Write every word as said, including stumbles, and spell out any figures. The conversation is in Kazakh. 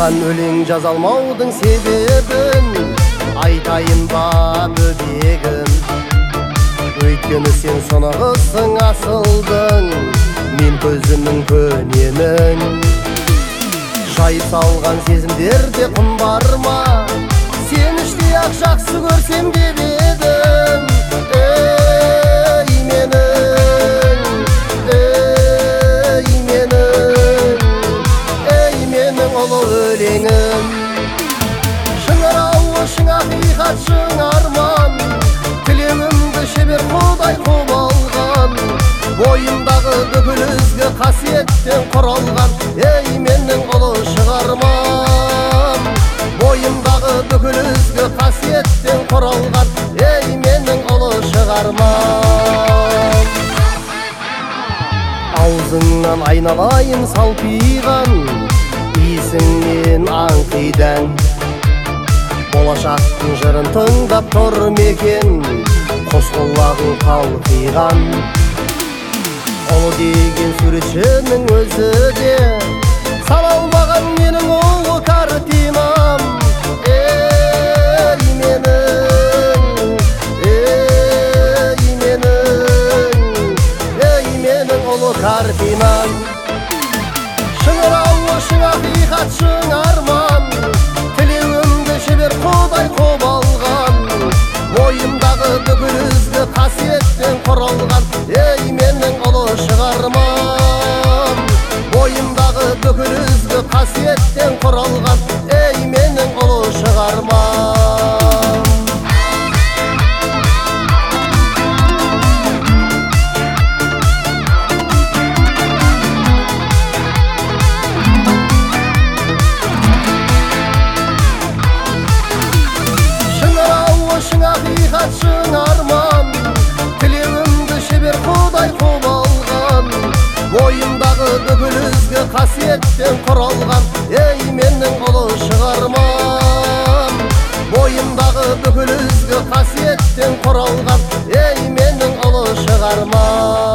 Саған өлең жаза алмаудың себебін айтайын ба бөбегім. Өйткені сен сонығысың асылдың, мен көзімнің көнемін. Жайып салған сезімдерде құн бар ма? Сен іштей ақ жақсы көрсем деп едім. Ей менің, ей менің, ей менің ұлы өлеңім. Шыңырауы шың ақиқат шың арман, тілеуімді шебер құдай құп алған. Бойымдағы бүкіл ізгі қасиеттен құралған, ей менің ұлы шығармам. Бойымдағы бүкіл ізгі қасиеттен құралған, ей менің ұлы шығармам. Аузыңнан айналайын салпиған, иісіңнен аңқидан. Болашақтың жырын тыңдап тұр мекен, қос құлағың қалқиған. Ұлы деген суретшінің өзі де сала алмаған менің ұлы картинам. Ей менің, ей менің, ей менің ұлы картинам. Шыңырауы шың ақиқат шың арман, тілеуімді шебер құдай құп алған. Бойымдағы бүкіл ізгі қасиеттен құралған, ей менің ұлы шығармам. Бойымдағы бүкіл ізгі қасиеттен құралған, ей менің ұлы шығармам. Шың ақиқат шың арман, тілеуімді шебер құдай құп алған. Бойымдағы бүкіл ізгі қасиеттен құралған, ей менің ұлы шығармам. Бойымдағы бүкіл ізгі қасиеттен құралған, ей менің ұлы шығармам.